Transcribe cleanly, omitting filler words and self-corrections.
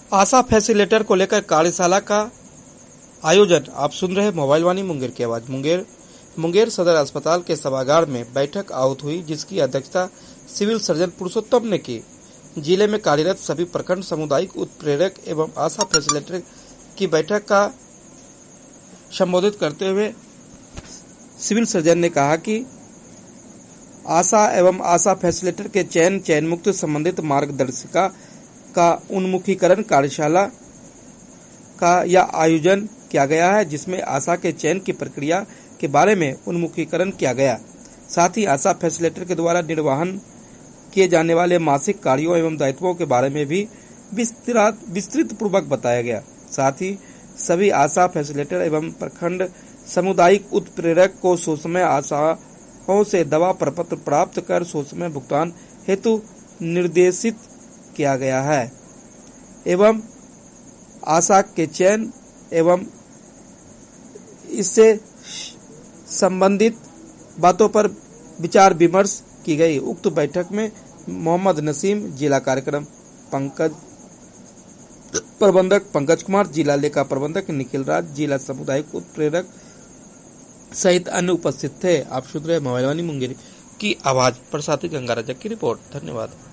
आशा facilitator को लेकर कार्यशाला का आयोजन। आप सुन रहे मोबाइल वाणी मुंगेर की आवाज। मुंगेर सदर अस्पताल के सभागार में बैठक आहूत हुई, जिसकी अध्यक्षता सिविल सर्जन पुरुषोत्तम ने की। जिले में कार्यरत सभी प्रखंड सामुदायिक उत्प्रेरक एवं आशा फैसिलिटेटर की बैठक का संबोधित करते हुए सिविल सर्जन ने कहा कि आशा एवं आशा फैसिलिटेटर के चयन मुक्त संबंधित मार्गदर्शिका का उन्मुखीकरण कार्यशाला का यह आयोजन किया गया है, जिसमें आशा के चयन की प्रक्रिया के बारे में उन्मुखीकरण किया गया। साथ ही आशा फैसिलिटेटर के द्वारा निर्वहन किए जाने वाले मासिक कार्यों एवं दायित्वों के बारे में भी विस्तृत पूर्वक बताया गया। साथ ही सभी आशा फैसिलिटेटर एवं प्रखंड सामुदायिक उत्प्रेरक को सोचमय आशाओं से दवा प्रपत्र प्राप्त कर सोचमय भुगतान हेतु निर्देशित किया गया है एवं आशा के चयन एवं इससे संबंधित बातों पर विचार विमर्श की गई। उक्त बैठक में मोहम्मद नसीम, जिला कार्यक्रम प्रबंधक पंकज कुमार, जिला लेखा प्रबंधक निखिल राज, जिला सामुदायिक उत्प्रेरक सहित अन्य उपस्थित थे। आप सुन रहे मोबाइल वाणी मुंगेर की आवाज। प्रसादी गंगाराजा की रिपोर्ट। धन्यवाद।